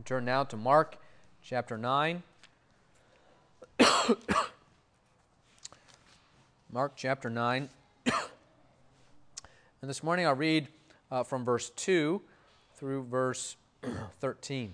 Turn now to Mark chapter 9. Mark chapter 9. And this morning I'll read from verse 2 through verse 13.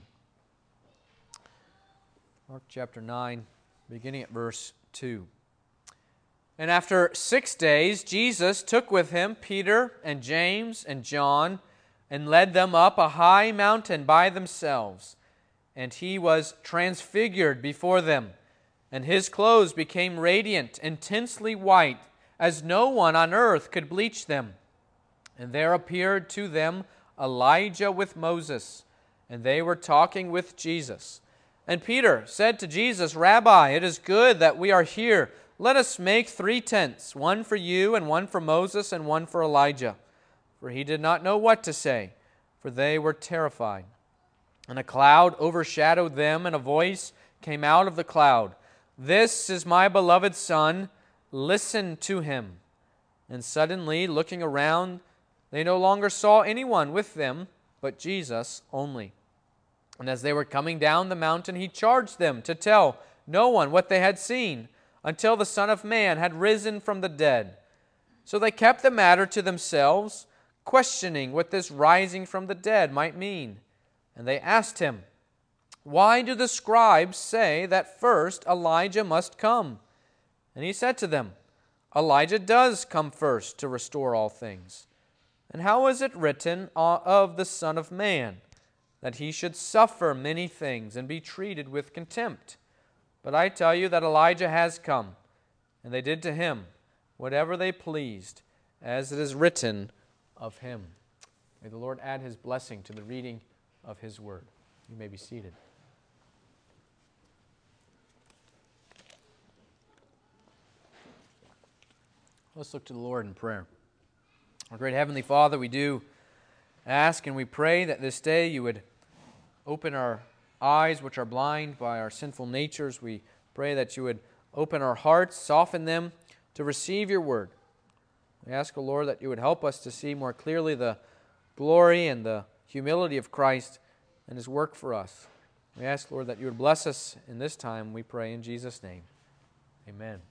Mark chapter 9, beginning at verse 2. And after 6 days, Jesus took with him Peter and James and John and led them up a high mountain by themselves. And he was transfigured before them, and his clothes became radiant, intensely white, as no one on earth could bleach them. And there appeared to them Elijah with Moses, and they were talking with Jesus. And Peter said to Jesus, "Rabbi, it is good that we are here. Let us make 3 tents, one for you, and one for Moses, and one for Elijah." For he did not know what to say, for they were terrified. And a cloud overshadowed them, and a voice came out of the cloud, "This is my beloved Son, listen to him." And suddenly, looking around, they no longer saw anyone with them, but Jesus only. And as they were coming down the mountain, he charged them to tell no one what they had seen, until the Son of Man had risen from the dead. So they kept the matter to themselves, questioning what this rising from the dead might mean. And they asked him, "Why do the scribes say that first Elijah must come?" And he said to them, "Elijah does come first to restore all things. And how is it written of the Son of Man, that he should suffer many things and be treated with contempt? But I tell you that Elijah has come, and they did to him whatever they pleased, as it is written of him." May the Lord add his blessing to the reading of his word. You may be seated. Let's look to the Lord in prayer. Our great Heavenly Father, we do ask and we pray that this day you would open our eyes which are blind by our sinful natures. We pray that you would open our hearts, soften them to receive your word. We ask, O Lord, that you would help us to see more clearly the glory and the humility of Christ and his work for us. We ask, Lord, that you would bless us in this time, we pray in Jesus' name. Amen.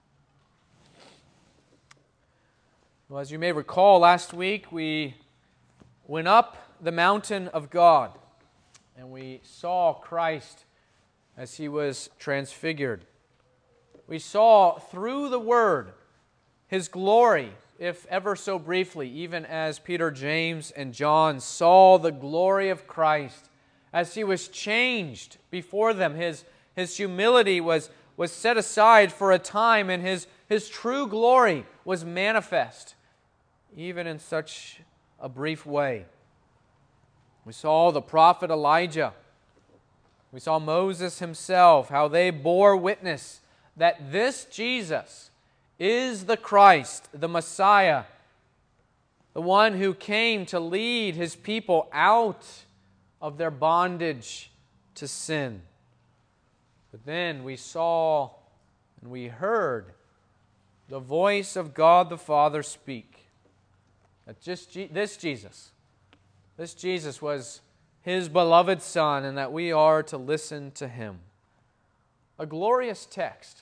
Well, as you may recall, last week we went up the mountain of God and we saw Christ as he was transfigured. We saw through the Word his glory, if ever so briefly, even as Peter, James, and John saw the glory of Christ as he was changed before them. His humility was set aside for a time, and his true glory was manifest, even in such a brief way. We saw the prophet Elijah. We saw Moses himself, how they bore witness that this Jesus is the Christ, the Messiah, the one who came to lead his people out of their bondage to sin. But then we saw and we heard the voice of God the Father speak. That this Jesus was his beloved Son, and that we are to listen to him. A glorious text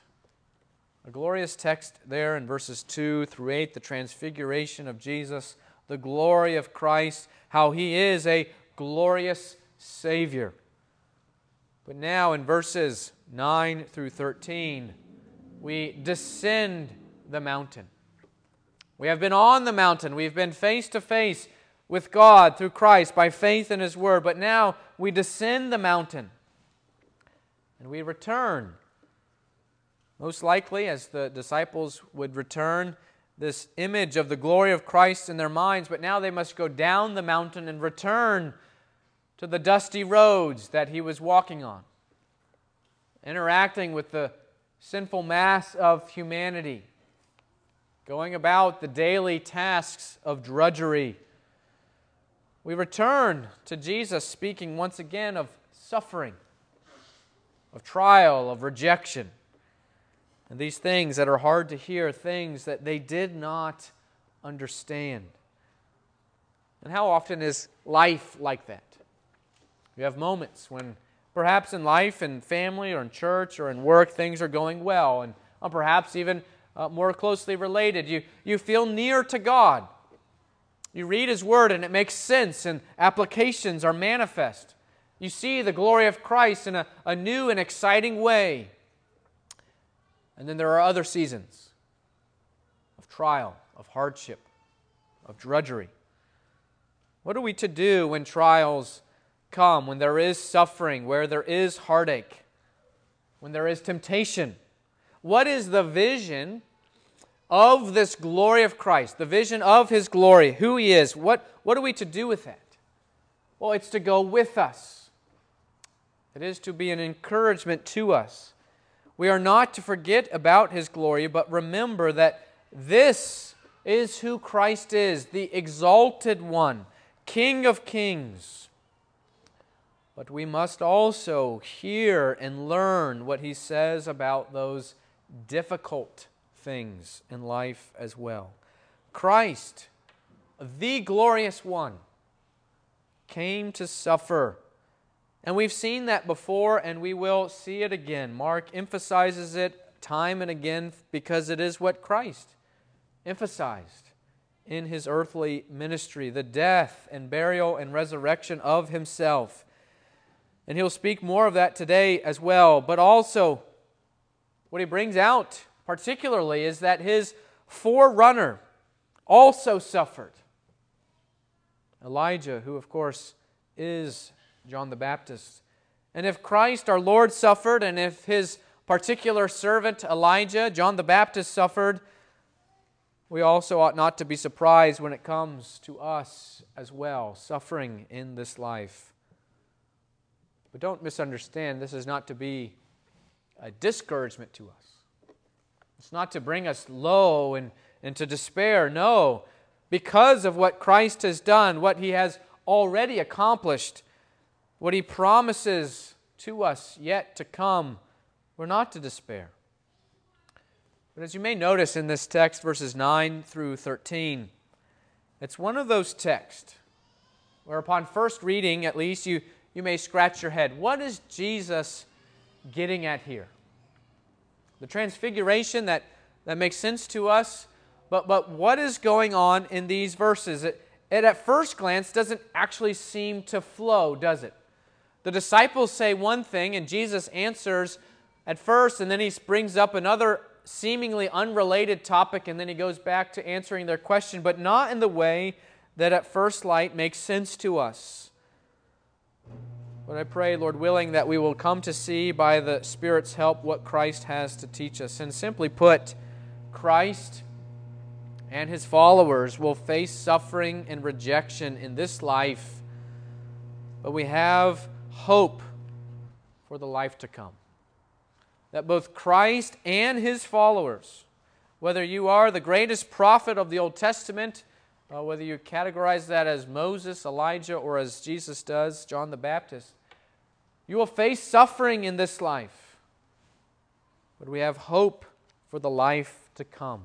there in verses 2 through 8, the transfiguration of Jesus, the glory of Christ, how he is a glorious Savior. But now in verses 9 through 13, we descend the mountain. We have been on the mountain. We've been face to face with God through Christ by faith in his word. But now we descend the mountain and we return. Most likely, as the disciples would return, this image of the glory of Christ in their minds, but now they must go down the mountain and return to the dusty roads that he was walking on, interacting with the sinful mass of humanity, going about the daily tasks of drudgery. We return to Jesus speaking once again of suffering, of trial, of rejection. And these things that are hard to hear, things that they did not understand. And how often is life like that? You have moments when perhaps in life, in family, or in church, or in work, things are going well, and perhaps even more closely related. You feel near to God. You read His Word and it makes sense, and applications are manifest. You see the glory of Christ in a new and exciting way. And then there are other seasons of trial, of hardship, of drudgery. What are we to do when trials come, when there is suffering, where there is heartache, when there is temptation? What is the vision of this glory of Christ, the vision of His glory, who He is? What are we to do with that? Well, it's to go with us. It is to be an encouragement to us. We are not to forget about His glory, but remember that this is who Christ is, the exalted one, King of kings. But we must also hear and learn what He says about those difficult things in life as well. Christ, the glorious one, came to suffer. And we've seen that before, and we will see it again. Mark emphasizes it time and again because it is what Christ emphasized in His earthly ministry, the death and burial and resurrection of Himself. And He'll speak more of that today as well. But also, what He brings out particularly is that His forerunner also suffered. Elijah, who of course is John the Baptist. And if Christ our Lord suffered, and if His particular servant Elijah, John the Baptist, suffered, we also ought not to be surprised when it comes to us as well, suffering in this life. But don't misunderstand, this is not to be a discouragement to us. It's not to bring us low and to despair. No, because of what Christ has done, what He has already accomplished, what He promises to us yet to come, we're not to despair. But as you may notice in this text, verses 9 through 13, it's one of those texts where upon first reading, at least, you may scratch your head. What is Jesus getting at here? The transfiguration, that makes sense to us, but what is going on in these verses? It at first glance doesn't actually seem to flow, does it? The disciples say one thing, and Jesus answers at first, and then He brings up another seemingly unrelated topic, and then He goes back to answering their question, but not in the way that at first light makes sense to us. But I pray, Lord willing, that we will come to see by the Spirit's help what Christ has to teach us. And simply put, Christ and His followers will face suffering and rejection in this life, but we have hope for the life to come. That both Christ and His followers, whether you are the greatest prophet of the Old Testament, whether you categorize that as Moses, Elijah, or as Jesus does, John the Baptist, you will face suffering in this life. But we have hope for the life to come.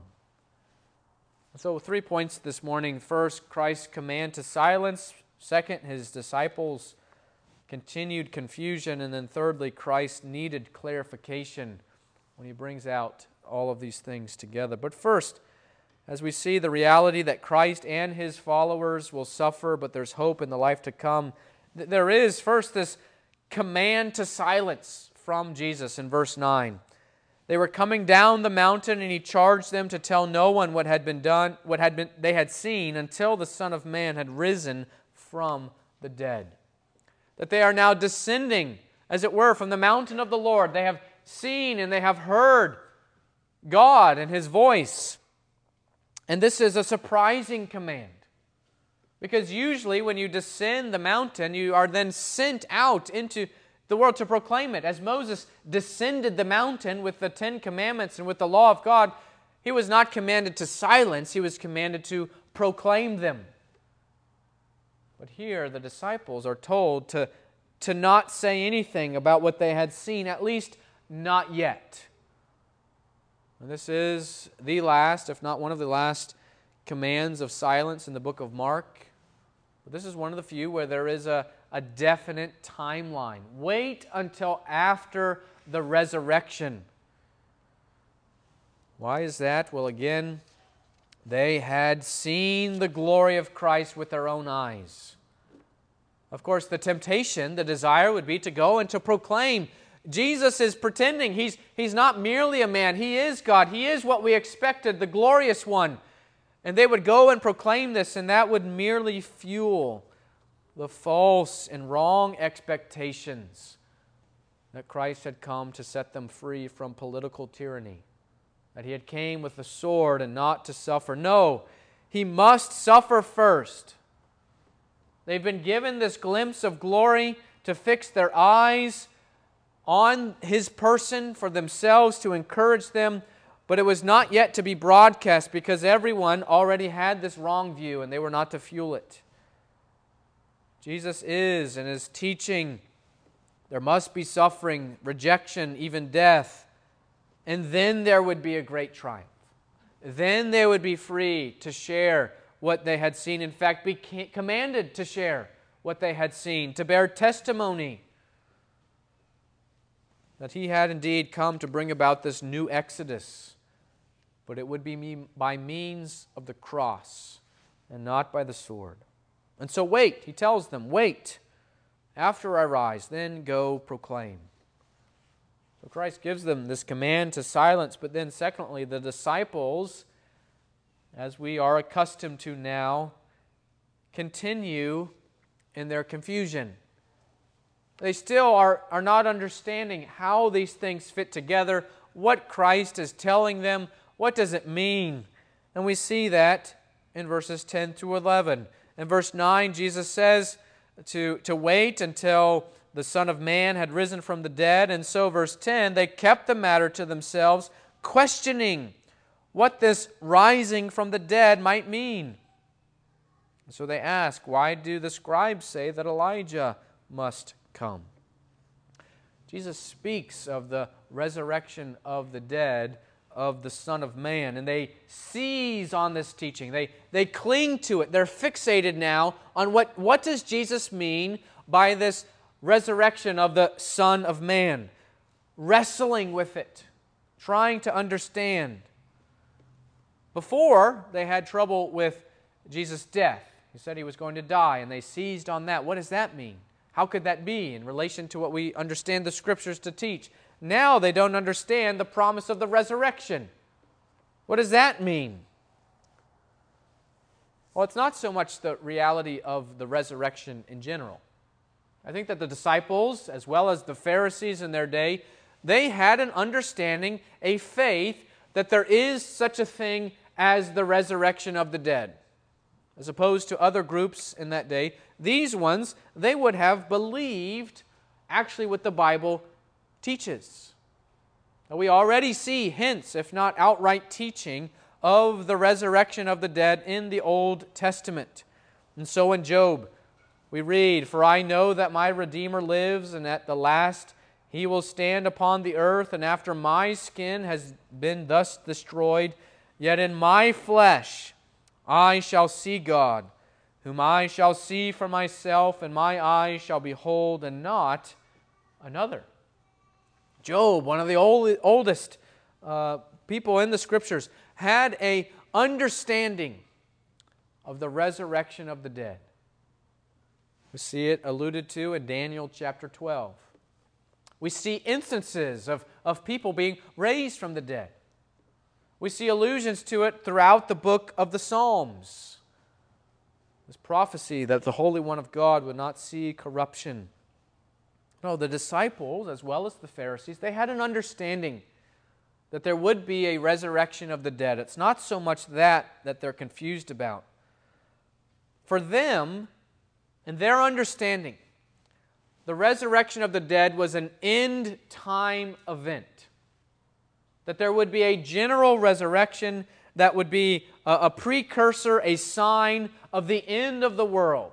So 3 points this morning. First, Christ's command to silence. Second, His disciples' continued confusion. And then thirdly, Christ needed clarification when He brings out all of these things together. But first, as we see the reality that Christ and His followers will suffer, but there's hope in the life to come, there is first this command to silence from Jesus in verse 9. They were coming down the mountain, and He charged them to tell no one what had been done, they had seen, until the Son of Man had risen from the dead. That they are now descending, as it were, from the mountain of the Lord. They have seen and they have heard God and His voice. And this is a surprising command. Because usually when you descend the mountain, you are then sent out into the world to proclaim it. As Moses descended the mountain with the 10 Commandments and with the law of God, he was not commanded to silence, he was commanded to proclaim them. But here the disciples are told to not say anything about what they had seen, at least not yet. And this is the last, if not one of the last, commands of silence in the book of Mark. But this is one of the few where there is a a definite timeline. Wait until after the resurrection. Why is that? Well, again, they had seen the glory of Christ with their own eyes. Of course, the temptation, the desire would be to go and to proclaim. Jesus is pretending. He's not merely a man. He is God. He is what we expected, the glorious one. And they would go and proclaim this, and that would merely fuel the false and wrong expectations that Christ had come to set them free from political tyranny, that He had came with the sword and not to suffer. No, He must suffer first. They've been given this glimpse of glory to fix their eyes on His person for themselves, to encourage them, but it was not yet to be broadcast because everyone already had this wrong view and they were not to fuel it. Jesus is, in His teaching, there must be suffering, rejection, even death, and then there would be a great triumph. Then they would be free to share what they had seen. In fact, be commanded to share what they had seen, to bear testimony that He had indeed come to bring about this new exodus, but it would be by means of the cross and not by the sword. And so wait, He tells them, wait. After I rise, then go proclaim. So Christ gives them this command to silence, but then secondly, the disciples, as we are accustomed to now, continue in their confusion. They still are not understanding how these things fit together, what Christ is telling them, what does it mean? And we see that in verses 10 through 11. In verse 9, Jesus says to wait until the Son of Man had risen from the dead. And so, verse 10, they kept the matter to themselves, questioning what this rising from the dead might mean. And so they ask, why do the scribes say that Elijah must come? Jesus speaks of the resurrection of the dead, of the Son of Man, and they seize on this teaching. They cling to it. They're fixated now on what does Jesus mean by this resurrection of the Son of Man, wrestling with it, trying to understand. Before, they had trouble with Jesus' death. He said He was going to die, and they seized on that. What does that mean? How could that be in relation to what we understand the Scriptures to teach? Now they don't understand the promise of the resurrection. What does that mean? Well, it's not so much the reality of the resurrection in general. I think that the disciples, as well as the Pharisees in their day, they had an understanding, a faith, that there is such a thing as the resurrection of the dead. As opposed to other groups in that day, these ones, they would have believed actually what the Bible teaches. Now, we already see hints, if not outright teaching, of the resurrection of the dead in the Old Testament. And so in Job, we read, "For I know that my Redeemer lives, and at the last He will stand upon the earth, and after my skin has been thus destroyed, yet in my flesh I shall see God, whom I shall see for myself, and my eyes shall behold, and not another." Job, one of the oldest people in the Scriptures, had an understanding of the resurrection of the dead. We see it alluded to in Daniel chapter 12. We see instances of people being raised from the dead. We see allusions to it throughout the book of the Psalms. This prophecy that the Holy One of God would not see corruption. No, the disciples, as well as the Pharisees, they had an understanding that there would be a resurrection of the dead. It's not so much that they're confused about. For them, in their understanding, the resurrection of the dead was an end-time event. That there would be a general resurrection that would be a precursor, a sign of the end of the world.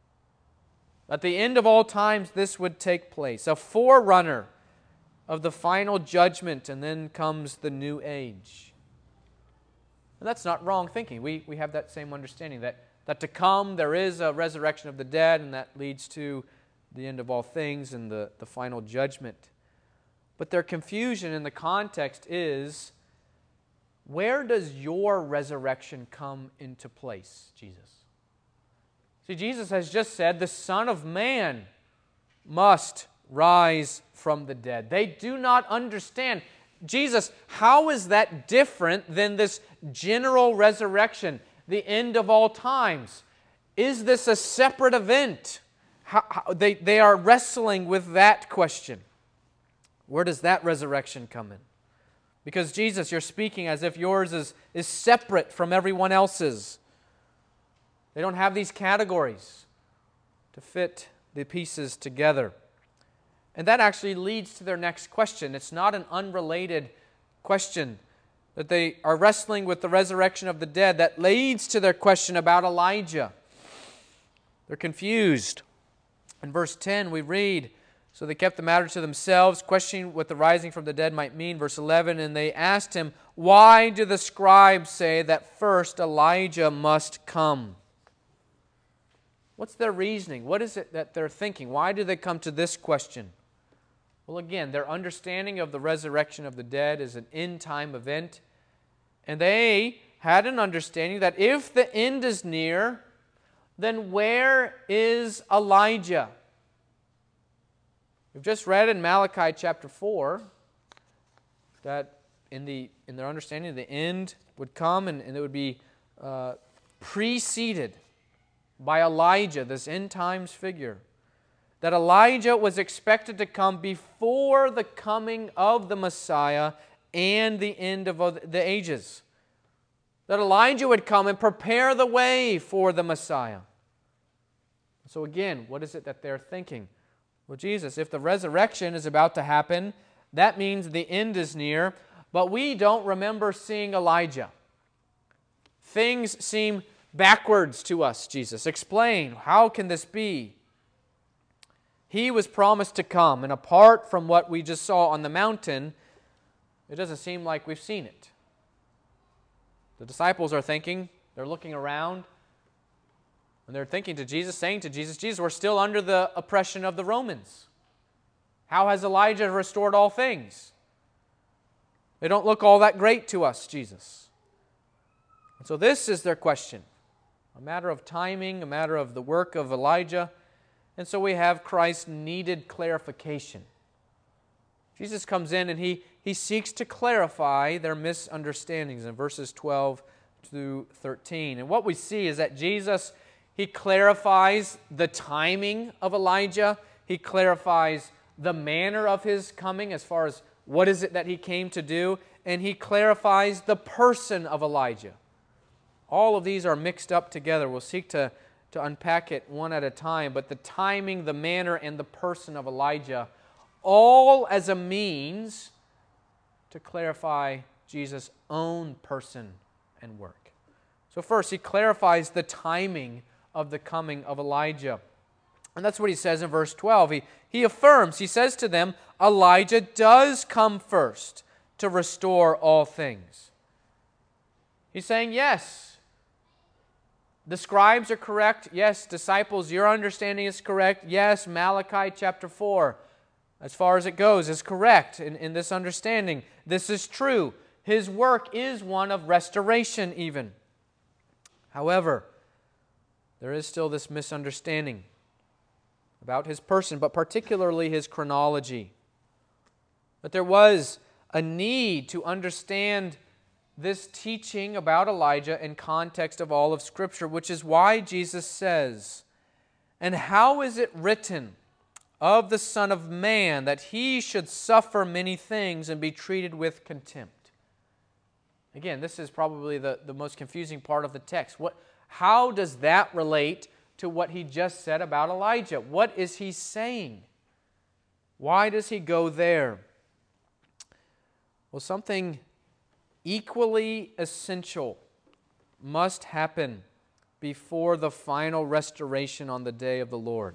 At the end of all times, this would take place. A forerunner of the final judgment, and then comes the new age. And that's not wrong thinking. We have that same understanding that to come there is a resurrection of the dead, and that leads to the end of all things and the final judgment. But their confusion in the context is, where does your resurrection come into place, Jesus? See, Jesus has just said the Son of Man must rise from the dead. They do not understand. Jesus, how is that different than this general resurrection, the end of all times? Is this a separate event? They are wrestling with that question. Where does that resurrection come in? Because Jesus, you're speaking as if yours is separate from everyone else's. They don't have these categories to fit the pieces together. And that actually leads to their next question. It's not an unrelated question that they are wrestling with the resurrection of the dead. That leads to their question about Elijah. They're confused. In verse 10 we read, so they kept the matter to themselves, questioning what the rising from the dead might mean. Verse 11, and they asked him, why do the scribes say that first Elijah must come? What's their reasoning? What is it that they're thinking? Why do they come to this question? Well, again, their understanding of the resurrection of the dead is an end-time event. And they had an understanding that if the end is near, then where is Elijah? We've just read in Malachi chapter 4 that in their understanding the end would come and it would be preceded by Elijah, this end times figure. That Elijah was expected to come before the coming of the Messiah and the end of the ages. That Elijah would come and prepare the way for the Messiah. So again, what is it that they're thinking? Well, Jesus, if the resurrection is about to happen, that means the end is near, but we don't remember seeing Elijah. Things seem backwards to us, Jesus. Explain, how can this be? He was promised to come, and apart from what we just saw on the mountain, it doesn't seem like we've seen it. The disciples are thinking, they're looking around, and they're thinking to Jesus, saying to Jesus, Jesus, we're still under the oppression of the Romans. How has Elijah restored all things? They don't look all that great to us, Jesus. And so this is their question. A matter of timing, a matter of the work of Elijah. And so we have Christ's needed clarification. Jesus comes in and he seeks to clarify their misunderstandings in verses 12 through 13. And what we see is that Jesus, he clarifies the timing of Elijah. He clarifies the manner of his coming as far as what is it that he came to do. And he clarifies the person of Elijah. All of these are mixed up together. We'll seek to unpack it one at a time. But the timing, the manner, and the person of Elijah, all as a means to clarify Jesus' own person and work. So first, he clarifies the timing of the coming of Elijah. And that's what he says in verse 12. He affirms, he says to them, Elijah does come first to restore all things. He's saying, yes, the scribes are correct. Yes, disciples, your understanding is correct. Yes, Malachi chapter 4, as far as it goes, is correct in this understanding. This is true. His work is one of restoration even. However, there is still this misunderstanding about his person, but particularly his chronology. But there was a need to understand this teaching about Elijah in context of all of Scripture, which is why Jesus says, and how is it written of the Son of Man that he should suffer many things and be treated with contempt? Again, this is probably the most confusing part of the text. How does that relate to what he just said about Elijah? What is he saying? Why does he go there? Well, something equally essential must happen before the final restoration on the day of the Lord.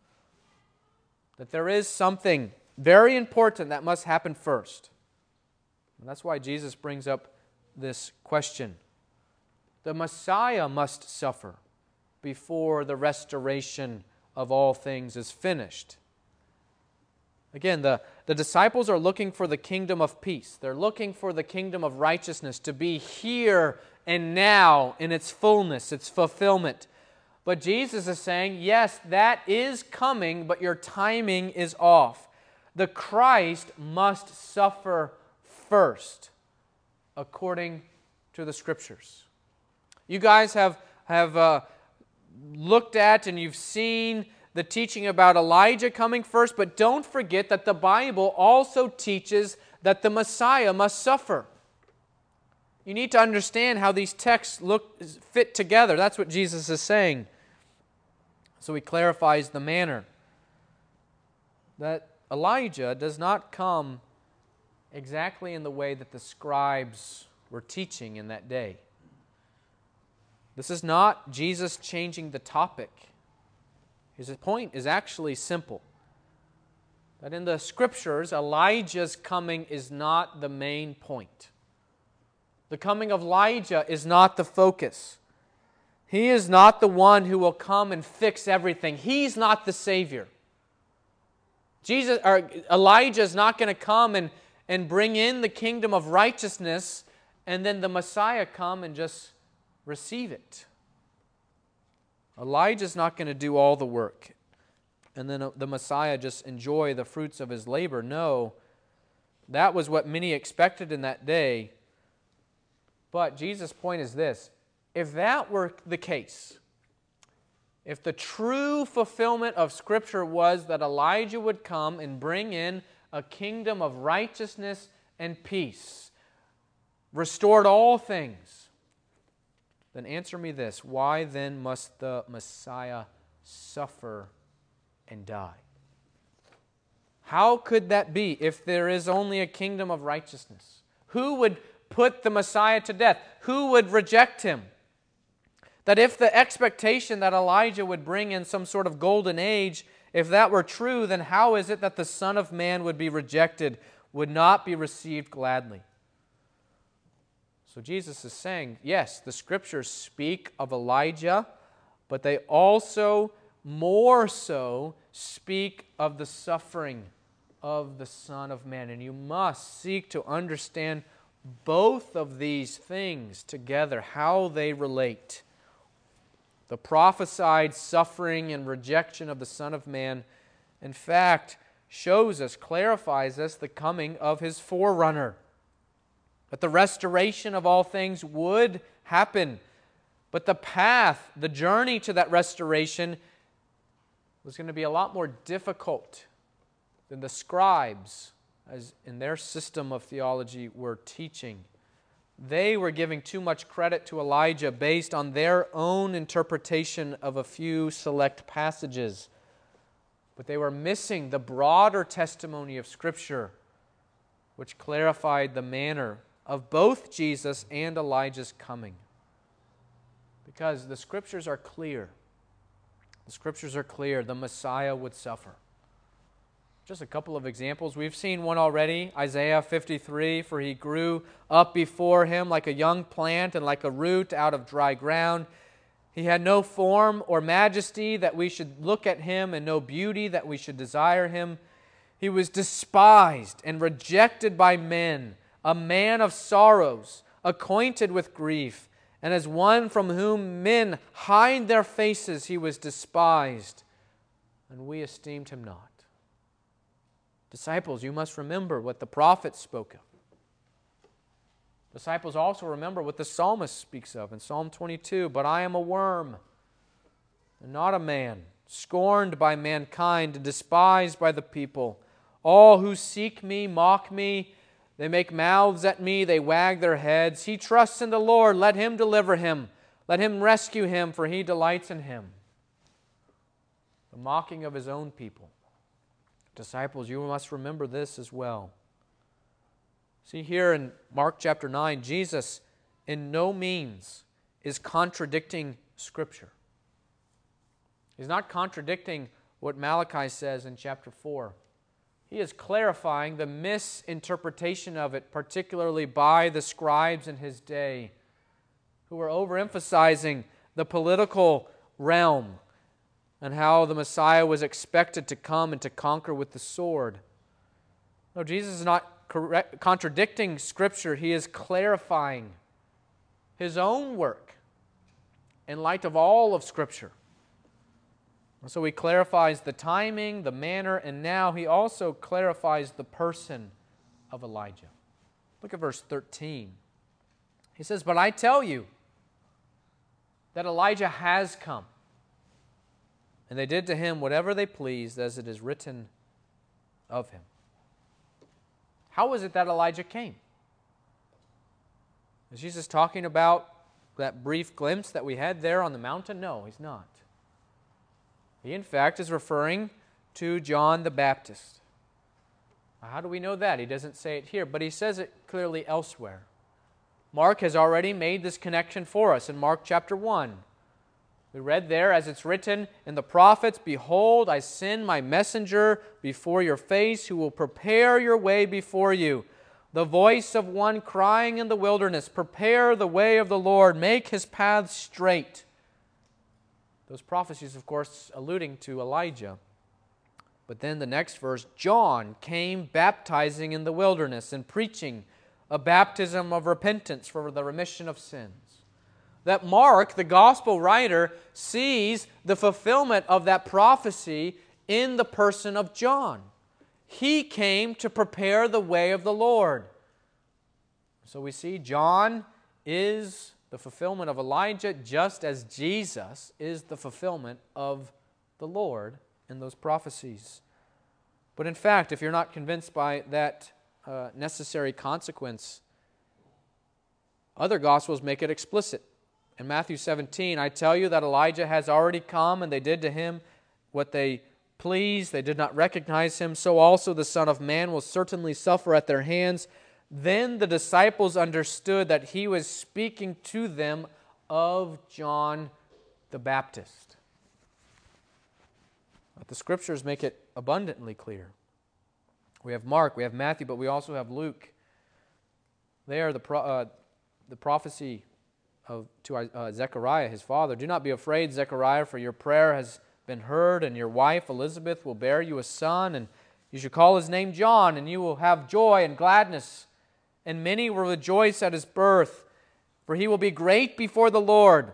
That there is something very important that must happen first. And that's why Jesus brings up this question. The Messiah must suffer before the restoration of all things is finished. Again, the disciples are looking for the kingdom of peace. They're looking for the kingdom of righteousness to be here and now in its fullness, its fulfillment. But Jesus is saying, yes, that is coming, but your timing is off. The Christ must suffer first, according to the Scriptures. You guys have looked at and you've seen the teaching about Elijah coming first, but don't forget that the Bible also teaches that the Messiah must suffer. You need to understand how these texts fit together. That's what Jesus is saying. So he clarifies the manner. That Elijah does not come exactly in the way that the scribes were teaching in that day. This is not Jesus changing the topic. His point is actually simple. That in the Scriptures, Elijah's coming is not the main point. The coming of Elijah is not the focus. He is not the one who will come and fix everything. He's not the Savior. Elijah is not going to come and bring in the kingdom of righteousness and then the Messiah come and just receive it. Elijah's not going to do all the work and then the Messiah just enjoy the fruits of his labor. No, that was what many expected in that day. But Jesus' point is this: if that were the case, if the true fulfillment of Scripture was that Elijah would come and bring in a kingdom of righteousness and peace, restored all things, then answer me this: why then must the Messiah suffer and die? How could that be if there is only a kingdom of righteousness? Who would put the Messiah to death? Who would reject him? That if the expectation that Elijah would bring in some sort of golden age, if that were true, then how is it that the Son of Man would be rejected, would not be received gladly? So Jesus is saying, yes, the Scriptures speak of Elijah, but they also, more so, speak of the suffering of the Son of Man. And you must seek to understand both of these things together, how they relate. The prophesied suffering and rejection of the Son of Man, in fact, shows us, clarifies us the coming of His forerunner. That the restoration of all things would happen. But the path, the journey to that restoration was going to be a lot more difficult than the scribes, as in their system of theology, were teaching. They were giving too much credit to Elijah based on their own interpretation of a few select passages. But they were missing the broader testimony of Scripture, which clarified the manner of both Jesus and Elijah's coming. Because the Scriptures are clear. The Scriptures are clear. The Messiah would suffer. Just a couple of examples. We've seen one already, Isaiah 53, for he grew up before him like a young plant and like a root out of dry ground. He had no form or majesty that we should look at him, and no beauty that we should desire him. He was despised and rejected by men, a man of sorrows, acquainted with grief, and as one from whom men hide their faces, he was despised, and we esteemed him not. Disciples, you must remember what the prophets spoke of. Disciples also remember what the psalmist speaks of in Psalm 22. But I am a worm and not a man, scorned by mankind and despised by the people. All who seek me mock me. They make mouths at me. They wag their heads. He trusts in the Lord. Let him deliver him. Let him rescue him, for he delights in him. The mocking of his own people. Disciples, you must remember this as well. See here in Mark chapter 9, Jesus in no means is contradicting Scripture. He's not contradicting what Malachi says in chapter 4. He is clarifying the misinterpretation of it, particularly by the scribes in his day, who were overemphasizing the political realm and how the Messiah was expected to come and to conquer with the sword. No, Jesus is not contradicting Scripture. He is clarifying His own work in light of all of Scripture. And so He clarifies the timing, the manner, and now He also clarifies the person of Elijah. Look at verse 13. He says, "But I tell you that Elijah has come, and they did to him whatever they pleased, as it is written of him." How was it that Elijah came? Is Jesus talking about that brief glimpse that we had there on the mountain? No, He's not. He, in fact, is referring to John the Baptist. Now, how do we know that? He doesn't say it here, but he says it clearly elsewhere. Mark has already made this connection for us in Mark chapter 1. We read there, as it's written in the prophets, "Behold, I send my messenger before your face, who will prepare your way before you. The voice of one crying in the wilderness, prepare the way of the Lord, make His paths straight." Those prophecies, of course, alluding to Elijah. But then the next verse, "John came baptizing in the wilderness and preaching a baptism of repentance for the remission of sins." That Mark, the gospel writer, sees the fulfillment of that prophecy in the person of John. He came to prepare the way of the Lord. So we see John is the fulfillment of Elijah, just as Jesus is the fulfillment of the Lord in those prophecies. But in fact, if you're not convinced by that necessary consequence, other Gospels make it explicit. In Matthew 17, "I tell you that Elijah has already come, and they did to him what they pleased. They did not recognize him. So also the Son of Man will certainly suffer at their hands." Then the disciples understood that He was speaking to them of John the Baptist. But the Scriptures make it abundantly clear. We have Mark, we have Matthew, but we also have Luke. There, the prophecy to Zechariah, his father. "Do not be afraid, Zechariah, for your prayer has been heard, and your wife Elizabeth will bear you a son, and you shall call his name John, and you will have joy and gladness, and many will rejoice at his birth, for he will be great before the Lord.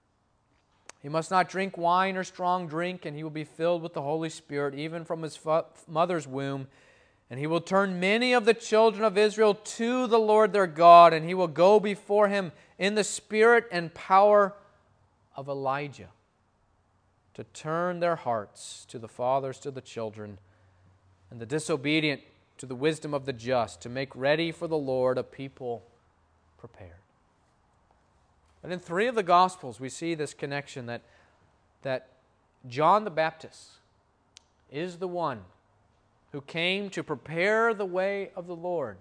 He must not drink wine or strong drink, and he will be filled with the Holy Spirit, even from his mother's womb. And he will turn many of the children of Israel to the Lord their God, and he will go before him in the spirit and power of Elijah, to turn their hearts to the fathers to the children, and the disobedient to the wisdom of the just, to make ready for the Lord a people prepared." And in 3 of the Gospels, we see this connection that John the Baptist is the one who came to prepare the way of the Lord.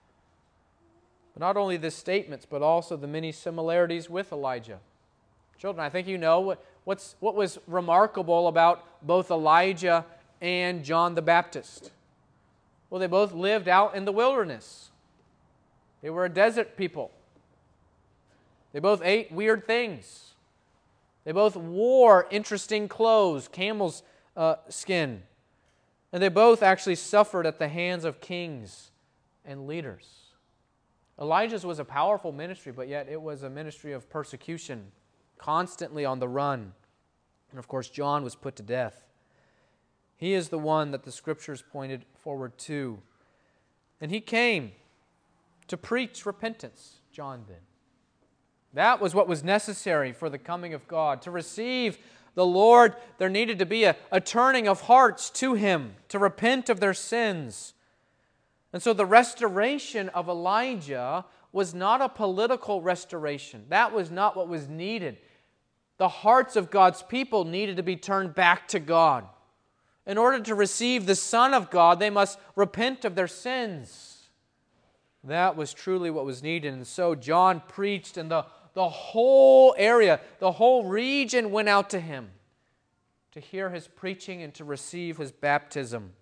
But not only the statements, but also the many similarities with Elijah. Children, I think you know what was remarkable about both Elijah and John the Baptist. Well, they both lived out in the wilderness. They were a desert people. They both ate weird things. They both wore interesting clothes, camel's skin. And they both actually suffered at the hands of kings and leaders. Elijah's was a powerful ministry, but yet it was a ministry of persecution, constantly on the run. And of course, John was put to death. He is the one that the Scriptures pointed forward to. And he came to preach repentance, John did. That was what was necessary for the coming of God. To receive the Lord, there needed to be a turning of hearts to Him, to repent of their sins. And so the restoration of Elijah was not a political restoration. That was not what was needed. The hearts of God's people needed to be turned back to God. In order to receive the Son of God, they must repent of their sins. That was truly what was needed. And so John preached, and the whole area, the whole region went out to him to hear his preaching and to receive his baptism.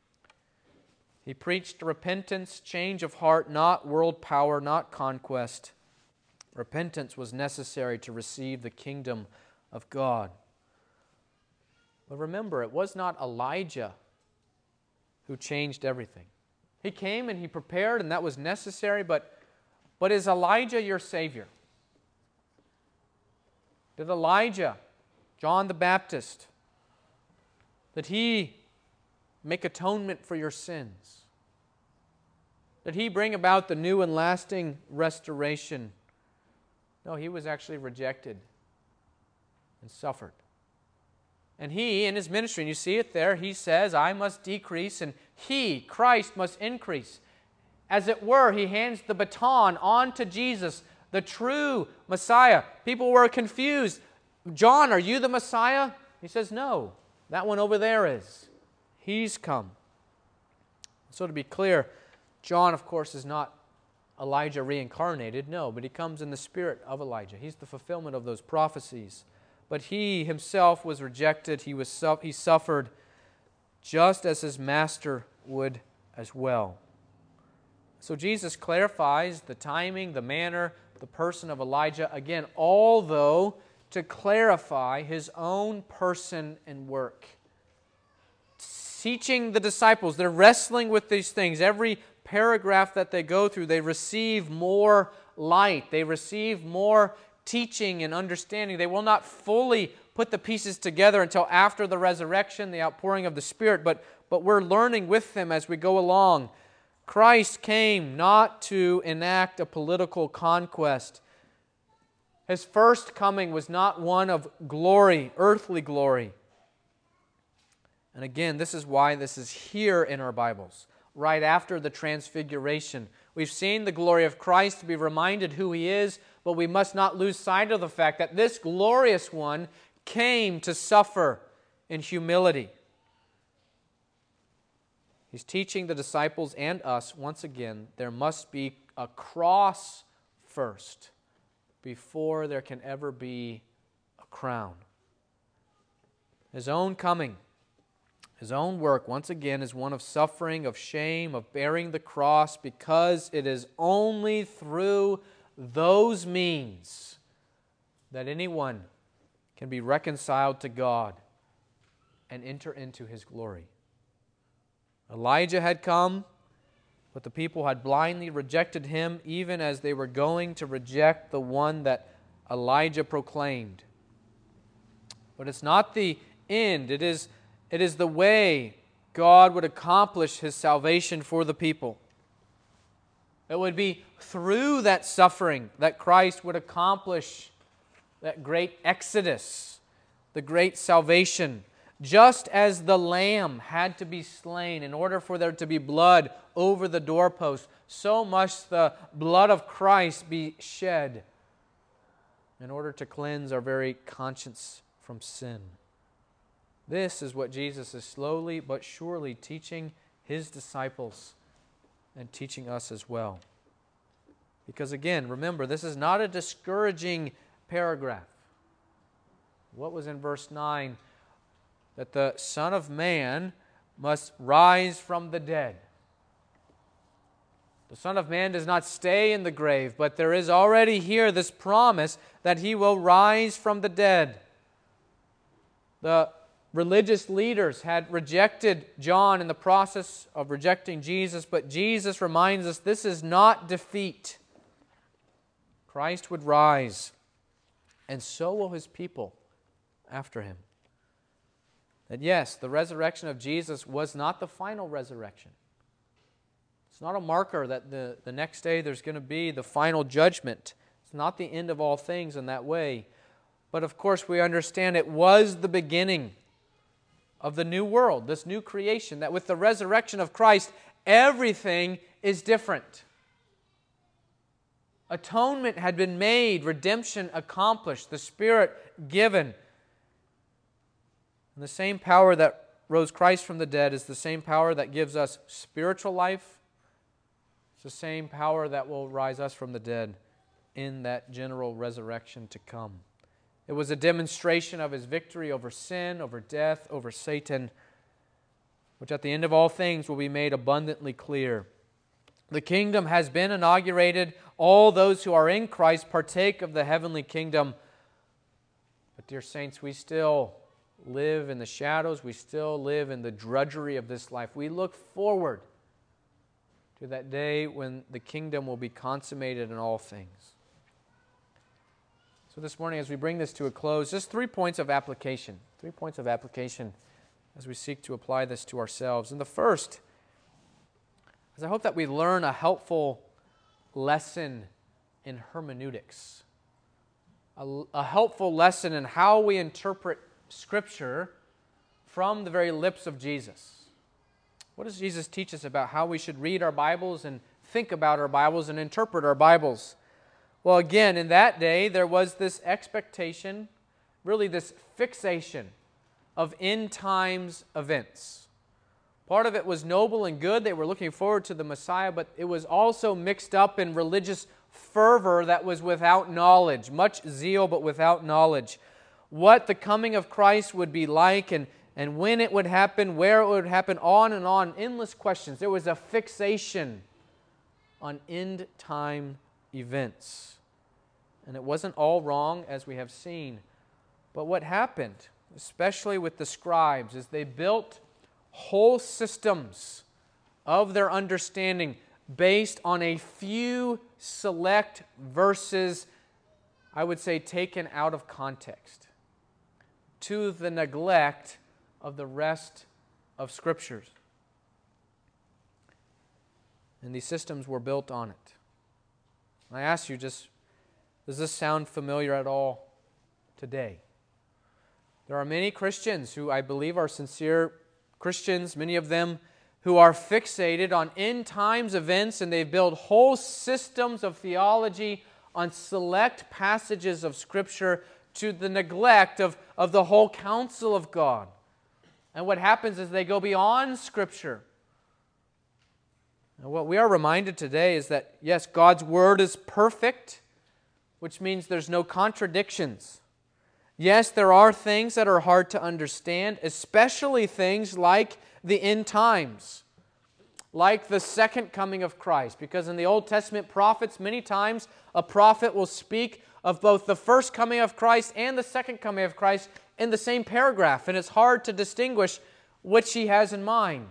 He preached repentance, change of heart, not world power, not conquest. Repentance was necessary to receive the kingdom of God. But remember, it was not Elijah who changed everything. He came and he prepared, and that was necessary, but is Elijah your Savior? Did Elijah, John the Baptist, did he make atonement for your sins? Did he bring about the new and lasting restoration? No, he was actually rejected and suffered. And he, in his ministry, and you see it there, he says, I must decrease and he, Christ, must increase. As it were, he hands the baton on to Jesus, the true Messiah. People were confused. John, are you the Messiah? He says, no, that one over there is. He's come. So to be clear, John, of course, is not Elijah reincarnated, no, but he comes in the spirit of Elijah. He's the fulfillment of those prophecies. But he himself was rejected. He suffered just as his master would as well. So Jesus clarifies the timing, the manner, the person of Elijah. Again, although to clarify his own person and work. Teaching the disciples, they're wrestling with these things. Every paragraph that they go through, they receive more light. They receive more teaching and understanding. They will not fully put the pieces together until after the resurrection, the outpouring of the Spirit, but we're learning with them as we go along. Christ came not to enact a political conquest. His first coming was not one of glory, earthly glory. And again, this is why this is here in our Bibles, right after the Transfiguration. We've seen the glory of Christ to be reminded who He is, but we must not lose sight of the fact that this glorious one came to suffer in humility. He's teaching the disciples and us, once again, there must be a cross first before there can ever be a crown. His own coming, His own work, once again, is one of suffering, of shame, of bearing the cross, because it is only through those means that anyone can be reconciled to God and enter into His glory. Elijah had come, but the people had blindly rejected him, even as they were going to reject the one that Elijah proclaimed. But it's not the end. It is the way God would accomplish His salvation for the people. It would be through that suffering that Christ would accomplish that great exodus, the great salvation. Just as the lamb had to be slain in order for there to be blood over the doorpost, so must the blood of Christ be shed in order to cleanse our very conscience from sin. This is what Jesus is slowly but surely teaching His disciples and teaching us as well. Because again, remember, this is not a discouraging paragraph. What was in verse 9? That the Son of Man must rise from the dead. The Son of Man does not stay in the grave, but there is already here this promise that He will rise from the dead. The religious leaders had rejected John in the process of rejecting Jesus, but Jesus reminds us this is not defeat. Christ would rise, and so will His people after Him. That yes, the resurrection of Jesus was not the final resurrection. It's not a marker that the next day there's going to be the final judgment. It's not the end of all things in that way. But of course we understand it was the beginning of the new world, this new creation, that with the resurrection of Christ, everything is different. Atonement had been made, redemption accomplished, the Spirit given. And the same power that rose Christ from the dead is the same power that gives us spiritual life. It's the same power that will rise us from the dead in that general resurrection to come. It was a demonstration of His victory over sin, over death, over Satan, which at the end of all things will be made abundantly clear. The kingdom has been inaugurated. All those who are in Christ partake of the heavenly kingdom. But dear saints, we still live in the shadows. We still live in the drudgery of this life. We look forward to that day when the kingdom will be consummated in all things. So this morning, as we bring this to a close, just 3 points of application. 3 points of application as we seek to apply this to ourselves. And the first is I hope that we learn a helpful lesson in hermeneutics. A helpful lesson in how we interpret Scripture from the very lips of Jesus. What does Jesus teach us about how we should read our Bibles and think about our Bibles and interpret our Bibles? Well, again, in that day, there was this expectation, really this fixation of end times events. Part of it was noble and good. They were looking forward to the Messiah, but it was also mixed up in religious fervor that was without knowledge, much zeal but without knowledge. What the coming of Christ would be like and when it would happen, where it would happen, on, endless questions. There was a fixation on end time events. And it wasn't all wrong, as we have seen. But what happened, especially with the scribes, is they built whole systems of their understanding based on a few select verses, I would say, taken out of context, to the neglect of the rest of Scriptures. And these systems were built on it. I ask you, does this sound familiar at all today? There are many Christians who I believe are sincere Christians, many of them who are fixated on end times events, and they build whole systems of theology on select passages of Scripture to the neglect of the whole counsel of God. And what happens is they go beyond Scripture. And what we are reminded today is that, yes, God's Word is perfect, which means there's no contradictions. Yes, there are things that are hard to understand, especially things like the end times, like the second coming of Christ. Because in the Old Testament prophets, many times a prophet will speak of both the first coming of Christ and the second coming of Christ in the same paragraph, and it's hard to distinguish which he has in mind.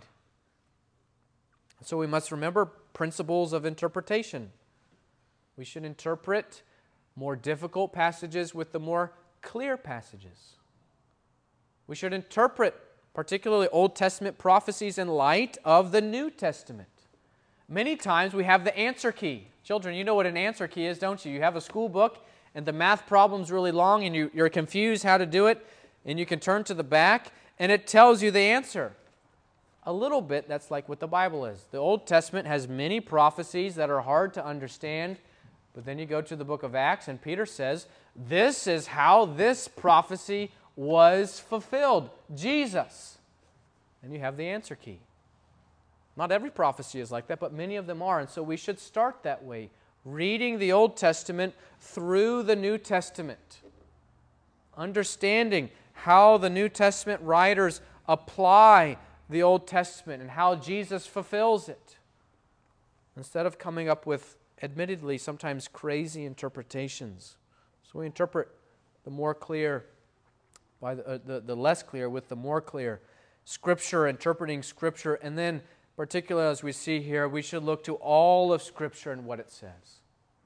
So we must remember principles of interpretation. We should interpret more difficult passages with the more clear passages. We should interpret particularly Old Testament prophecies in light of the New Testament. Many times we have the answer key. Children, you know what an answer key is, don't you? You have a school book and the math problem's really long and you're confused how to do it, and you can turn to the back and it tells you the answer. A little bit, that's like what the Bible is. The Old Testament has many prophecies that are hard to understand, but then you go to the book of Acts and Peter says, this is how this prophecy was fulfilled. Jesus. And you have the answer key. Not every prophecy is like that, but many of them are. And so we should start that way, reading the Old Testament through the New Testament, understanding how the New Testament writers apply the Old Testament and how Jesus fulfills it, instead of coming up with, admittedly, sometimes crazy interpretations. So we interpret the more clear by the less clear with the more clear. Scripture, interpreting Scripture, and then particularly as we see here, we should look to all of Scripture and what it says.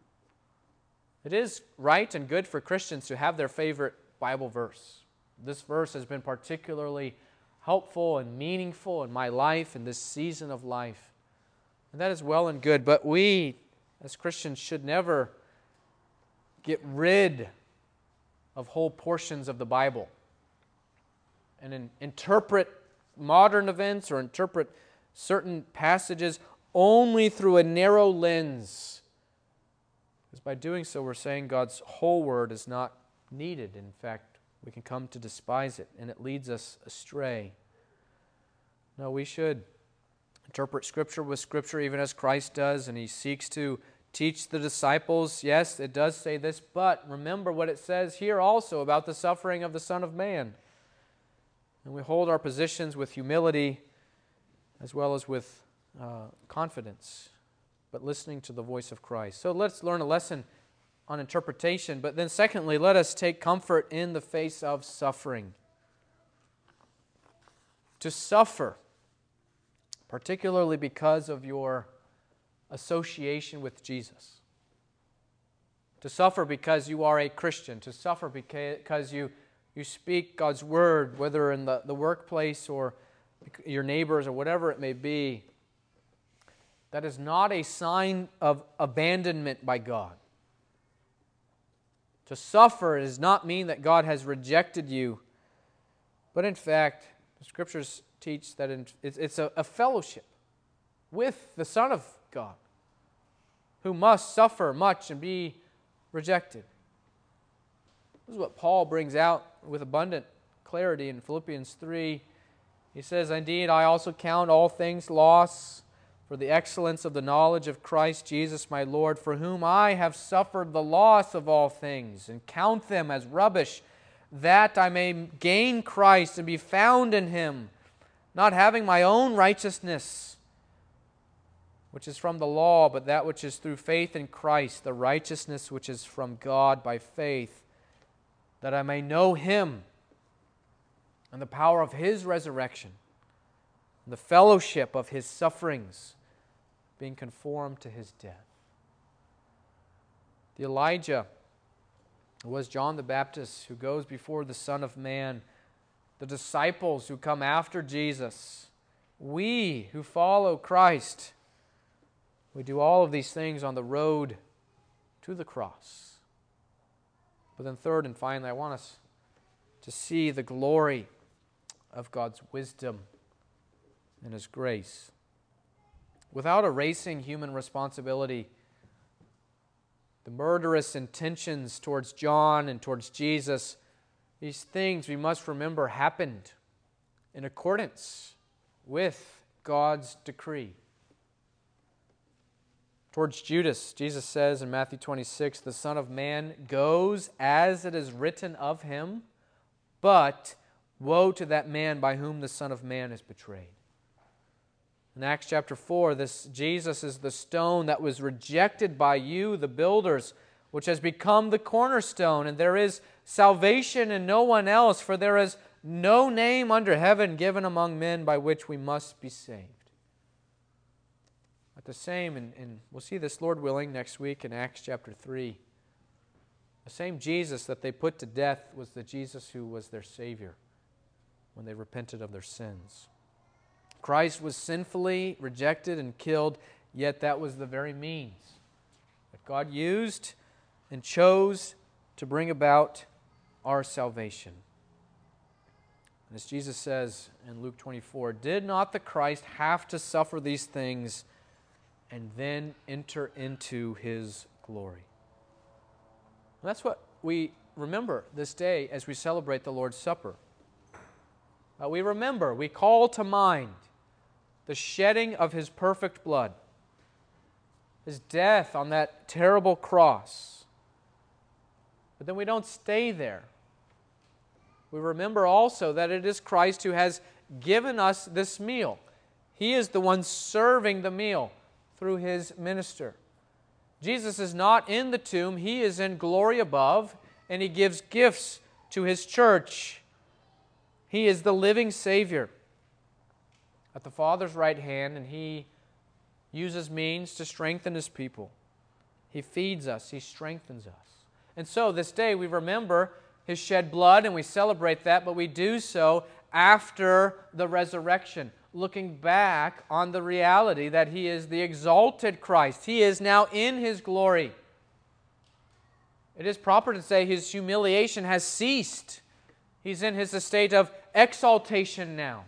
It is right and good for Christians to have their favorite Bible verse. This verse has been particularly helpful and meaningful in my life, in this season of life. And that is well and good, but we as Christians should never get rid of whole portions of the Bible and interpret modern events or interpret certain passages only through a narrow lens. Because by doing so, we're saying God's whole word is not needed. In fact, we can come to despise it, and it leads us astray. No, we should interpret Scripture with Scripture, even as Christ does, and He seeks to teach the disciples. Yes, it does say this, but remember what it says here also about the suffering of the Son of Man. And we hold our positions with humility as well as with confidence, but listening to the voice of Christ. So let's learn a lesson on interpretation, but then secondly, let us take comfort in the face of suffering. to suffer, particularly because of your association with Jesus. To suffer because you are a Christian. To suffer because you speak God's word, whether in the workplace or your neighbors or whatever it may be. That is not a sign of abandonment by God. To suffer does not mean that God has rejected you, but in fact, the Scriptures teach that it's a fellowship with the Son of God, who must suffer much and be rejected. This is what Paul brings out with abundant clarity in Philippians 3. He says, "Indeed, I also count all things loss for the excellence of the knowledge of Christ Jesus my Lord, for whom I have suffered the loss of all things, and count them as rubbish, that I may gain Christ and be found in Him, not having my own righteousness, which is from the law, but that which is through faith in Christ, the righteousness which is from God by faith, that I may know Him and the power of His resurrection, and the fellowship of His sufferings, being conformed to His death." The Elijah was John the Baptist, who goes before the Son of Man, the disciples who come after Jesus, we who follow Christ. We do all of these things on the road to the cross. But then third and finally, I want us to see the glory of God's wisdom and His grace. Without erasing human responsibility, the murderous intentions towards John and towards Jesus, these things we must remember happened in accordance with God's decree. Towards Judas, Jesus says in Matthew 26, "The Son of Man goes as it is written of Him, but woe to that man by whom the Son of Man is betrayed." In Acts chapter 4, this Jesus is the stone that was rejected by you, the builders, which has become the cornerstone. And there is salvation in no one else, for there is no name under heaven given among men by which we must be saved. At the same, and we'll see this, Lord willing, next week in Acts chapter 3. The same Jesus that they put to death was the Jesus who was their Savior when they repented of their sins. Christ was sinfully rejected and killed, yet that was the very means that God used and chose to bring about our salvation. And as Jesus says in Luke 24, "Did not the Christ have to suffer these things and then enter into His glory?" And that's what we remember this day as we celebrate the Lord's Supper. We remember, we call to mind the shedding of His perfect blood, His death on that terrible cross. But then we don't stay there. We remember also that it is Christ who has given us this meal. He is the one serving the meal through His minister. Jesus is not in the tomb. He is in glory above, and He gives gifts to His church. He is the living Savior at the Father's right hand, and He uses means to strengthen His people. He feeds us. He strengthens us. And so this day we remember His shed blood and we celebrate that, but we do so after the resurrection, looking back on the reality that He is the exalted Christ. He is now in His glory. It is proper to say His humiliation has ceased. He's in His estate of exaltation now.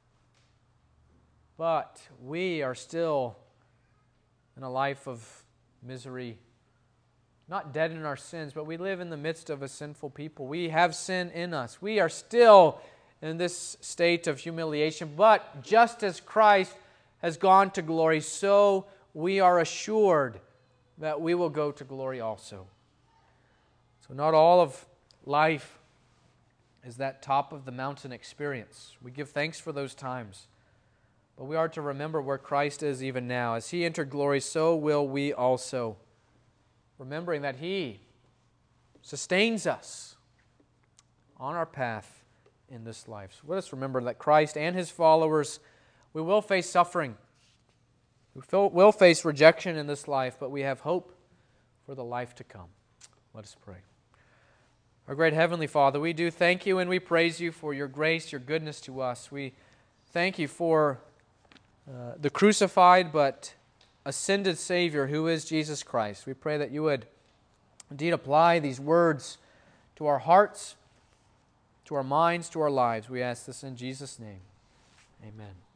But we are still in a life of misery, not dead in our sins, but we live in the midst of a sinful people. We have sin in us. We are still in this state of humiliation, but just as Christ has gone to glory, so we are assured that we will go to glory also. So not all of life is that top of the mountain experience. We give thanks for those times. But we are to remember where Christ is even now. As He entered glory, so will we also. Remembering that He sustains us on our path in this life. So let us remember that Christ and His followers, we will face suffering. We will face rejection in this life, but we have hope for the life to come. Let us pray. Our great Heavenly Father, we do thank You and we praise You for Your grace, Your goodness to us. We thank You for the crucified but ascended Savior who is Jesus Christ. We pray that You would indeed apply these words to our hearts, to our minds, to our lives. We ask this in Jesus' name. Amen.